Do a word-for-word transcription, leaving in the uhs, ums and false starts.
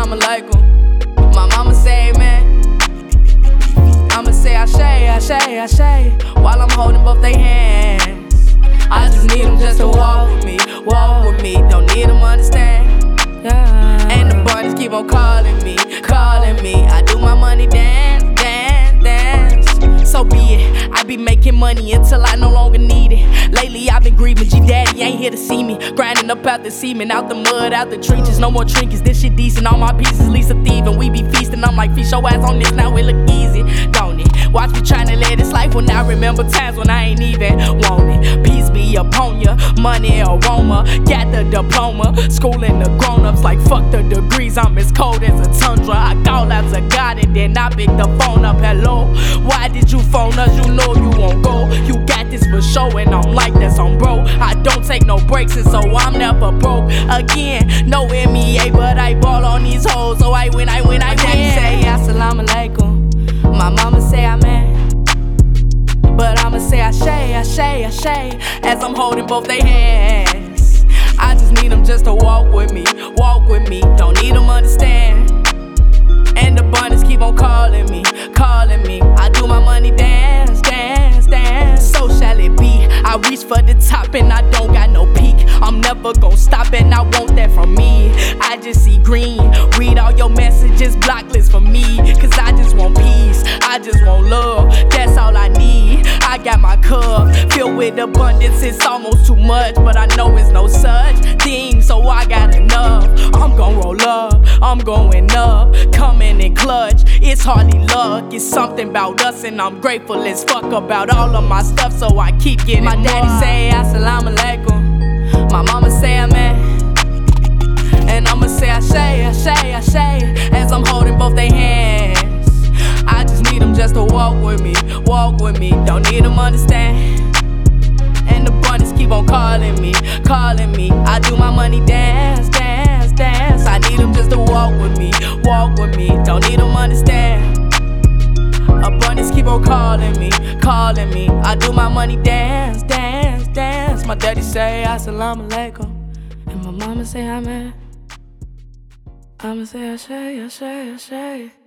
assalamu alaikum. My mama say amen. I'ma say ashe, ashe, ashe, while I'm holding both they hands. I just need them just to walk with me, walk with me. Don't need them understand. Yeah. And the bunnies keep on calling me, calling me. I do my money dance, dance, dance. So be it. I be making money until I no longer need it. Lately I've been grieving, G Daddy ain't here to see me. Grinding up out the semen, out the mud, out the trenches. No more trinkets, this shit decent. All my pieces, Lisa thieving. We be feasting, I'm like, feast your ass on this, now it look easy, don't it? Watch me tryna live this life when I remember times when I ain't even want it. Peace be upon ya, money aroma. Got the diploma, schooling the grown-ups like fuck the degrees. I'm as cold as a tundra. I call out to God and then I pick the phone up. Hello, why did you phone us? You know you won't go. You got this for show and I'm like that's on bro. I don't take no breaks and so I'm never broke again. No M E A but I ball on these hoes. So I win, I win, I win. Say assalamu alaikum. My mama say amen, but I'ma say ashe, ashe, ashe, as I'm holding both they hands. I just need them just to walk with me, walk with me. Don't need them understand. And the bunnies keep on calling me, calling me. I do my money dance, dance, dance. So shall it be. I reach for the top and I don't got no peak. I'm never gon' stop and I want that from me. I just see green. Read all your messages, block list for me. Cause I just want peace, I just want love. That's all I need. I got my cup filled with abundance. It's almost too much, but I know it's no such thing. So I got enough. I'm gon' roll up, I'm going up, coming in clutch. It's hardly luck, it's something about us, and I'm grateful as fuck about all of my stuff. So I keep getting my daddy more. Say assalamu alaikum. My mama say amen, and I'ma say ashe, ashe, ashe, as I'm holding both they hands. I just need them just to walk with me, walk with me. Don't need them understand. And the bunnies keep on calling me, calling me. I do my money dance, dance, dance. I need them just to walk with me, walk with me. Don't need them understand. Abundance keep on calling me, calling me. I do my money dance, dance, dance. My daddy say assalamu alaikum, and my mama say amen. I'ma say ashe, ashe, ashe.